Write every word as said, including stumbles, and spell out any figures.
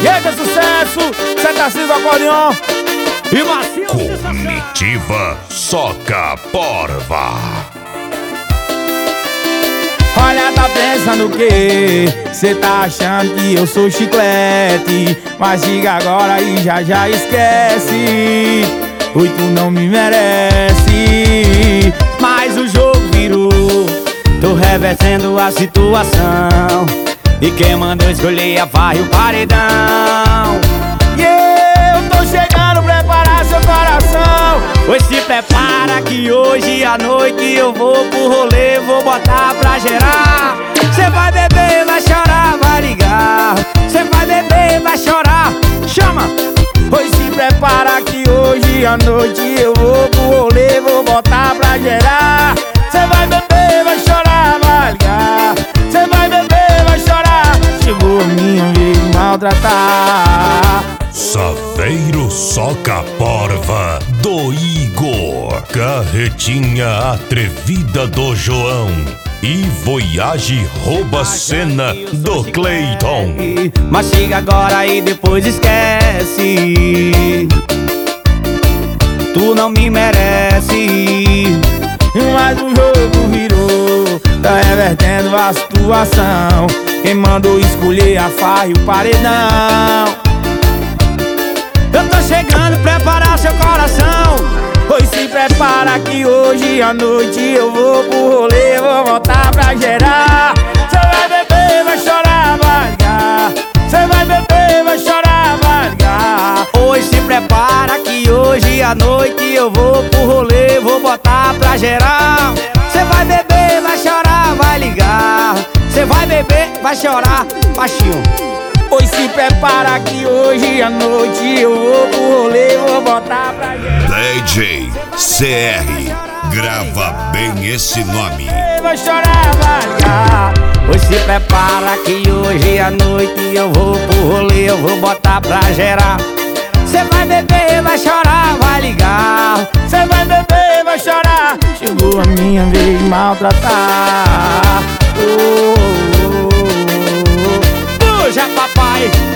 Eita, sucesso! Cetacismo acordeon e macio. Comitiva Soca Porva. Olha, tá pensando o quê? Cê tá achando que eu sou chiclete, mas diga agora e já já esquece. Oi, tu não me merece. Mas o jogo virou, tô revertendo a situação, e quem mandou escolher a farra e o paredão. E eu tô chegando, preparar seu coração. Pois se prepara que hoje à noite eu vou pro rolê, vou botar pra gerar. Cê vai beber, vai chorar, vai ligar. Cê vai beber, vai chorar, chama. Pois se prepara que hoje à noite eu vou pro rolê, vou botar pra gerar. Cê vai beber, vai chorar, vai ligar. Cê vai beber, vai chorar. Chegou a minha vez de maltratar. Saveiro Soca Porva do Igor, Carretinha Atrevida do João e Voyage Rouba Cena do Cleiton. Mas chega agora e depois esquece. Tu não me merece. Mas o jogo virou, tá revertendo a situação. Quem mandou escolher a farra e o paredão. Eu tô chegando, preparar seu coração. Pois se prepara que hoje à noite eu vou pro rolê, vou voltar pra gerar. Cê vai beber, vai chorar, vai ligar. Cê vai beber, vai chorar, vai ligar. Pois se prepara que hoje à noite eu vou pro rolê, vou botar pra gerar. Cê vai beber, vai chorar, vai ligar. Cê vai beber, vai chorar, baixinho. Pois se prepara que hoje à noite eu vou pro rolê, vou botar pra gerar. D J C R, grava bem esse nome. Vai chorar, vai ligar. Pois se prepara que hoje à noite eu vou pro rolê, eu vou botar pra gerar. Cê vai beber, vai chorar, vai ligar. Cê vai beber, vai chorar. Chegou a minha vez de maltratar. Oh, oh, oh, oh. Puxa, papai.